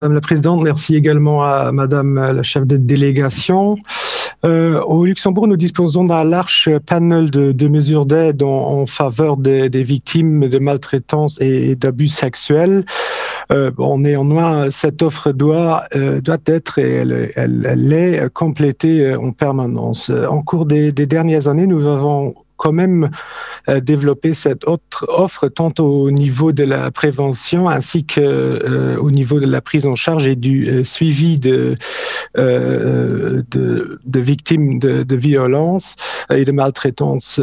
Madame la Présidente, merci également à Madame la chef de délégation. Au Luxembourg, nous disposons d'un large panel de mesures d'aide en faveur des victimes de maltraitance et d'abus sexuels. Néanmoins, cette offre doit être et elle est complétée en permanence. En cours des dernières années, nous avons quand même développer cette autre offre tant au niveau de la prévention ainsi que au niveau de la prise en charge et du suivi de victimes de violences et de maltraitance.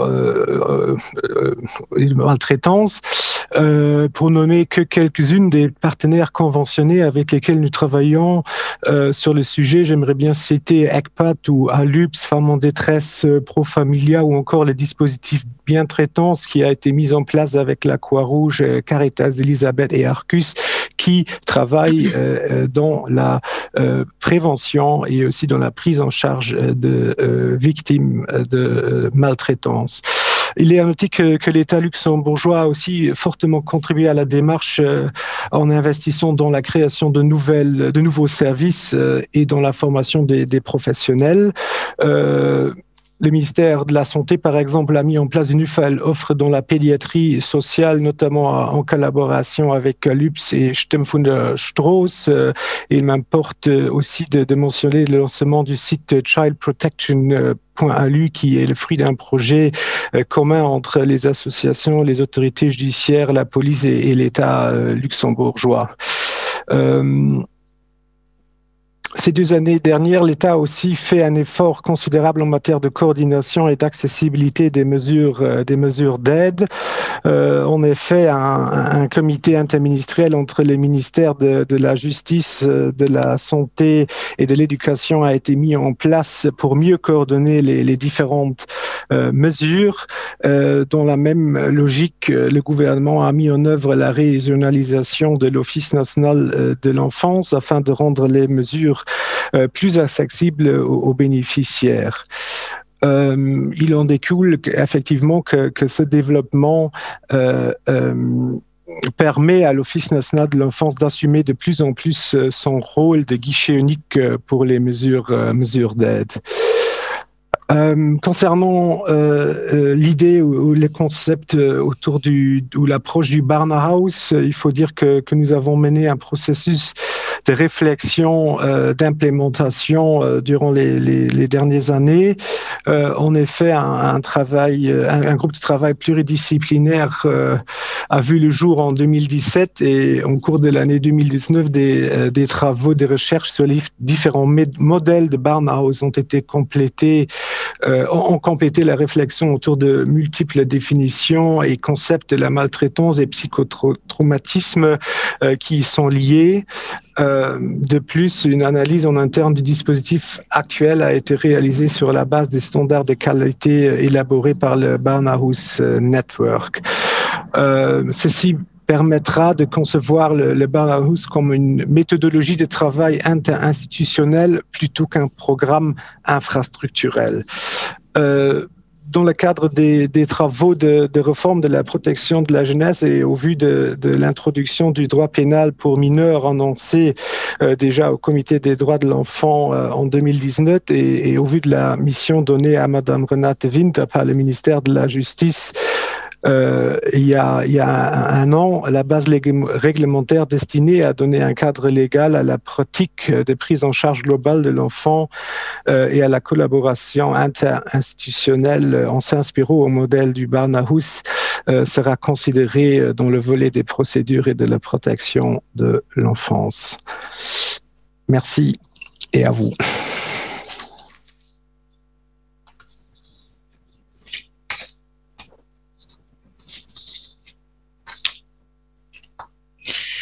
Pour nommer que quelques-unes des partenaires conventionnés avec lesquels nous travaillons sur le sujet, j'aimerais bien citer ECPAT ou ALUPS, Femmes en détresse, Profamilia ou encore le dispositif Bien Traitance qui a été mis en place avec la Croix-Rouge, Caritas, Elisabeth et Arcus qui travaillent dans la prévention et aussi dans la prise en charge de victimes de maltraitance. Il est à noter que l'État luxembourgeois a aussi fortement contribué à la démarche en investissant dans la création de nouveaux services et dans la formation des professionnels. Le ministère de la Santé, par exemple, a mis en place une nouvelle offre dans la pédiatrie sociale, notamment en collaboration avec LUPS et Stemfunder Strauss. Il m'importe aussi de mentionner le lancement du site Child Protection .alu qui est le fruit d'un projet commun entre les associations, les autorités judiciaires, la police et l'État luxembourgeois. Ces 2 années dernières, l'État a aussi fait un effort considérable en matière de coordination et d'accessibilité des mesures d'aide. En effet, un comité interministériel entre les ministères de la Justice, de la Santé et de l'Éducation a été mis en place pour mieux coordonner les différentes mesures. Dans la même logique, le gouvernement a mis en œuvre la régionalisation de l'Office national de l'enfance afin de rendre les mesures plus accessibles aux bénéficiaires. Il en découle effectivement que ce développement permet à l'Office national de l'enfance d'assumer de plus en plus son rôle de guichet unique pour les mesures d'aide. Concernant l'idée ou les concepts autour ou l'approche du Barnhouse, il faut dire que nous avons mené un processus de réflexion, d'implémentation durant les dernières années. En effet, un groupe de travail pluridisciplinaire a vu le jour en 2017 et au cours de l'année 2019, des travaux de recherche sur les différents modèles de Barnhouse ont été complétés ont complété la réflexion autour de multiples définitions et concepts de la maltraitance et psychotraumatisme qui y sont liés. De plus, une analyse en interne du dispositif actuel a été réalisée sur la base des standards de qualité élaborés par le Barnhouse Network. Ceci permettra de concevoir le Barnhouse comme une méthodologie de travail interinstitutionnel plutôt qu'un programme infrastructurel. Dans le cadre des travaux de réforme de la protection de la jeunesse et au vu de l'introduction du droit pénal pour mineurs annoncé déjà au Comité des droits de l'enfant en 2019 et au vu de la mission donnée à Madame Renate Winter par le ministère de la Justice il y a un an, la base réglementaire destinée à donner un cadre légal à la pratique de prise en charge globale de l'enfant et à la collaboration interinstitutionnelle en s'inspirant au modèle du Barnhouse sera considérée dans le volet des procédures et de la protection de l'enfance. Merci et à vous.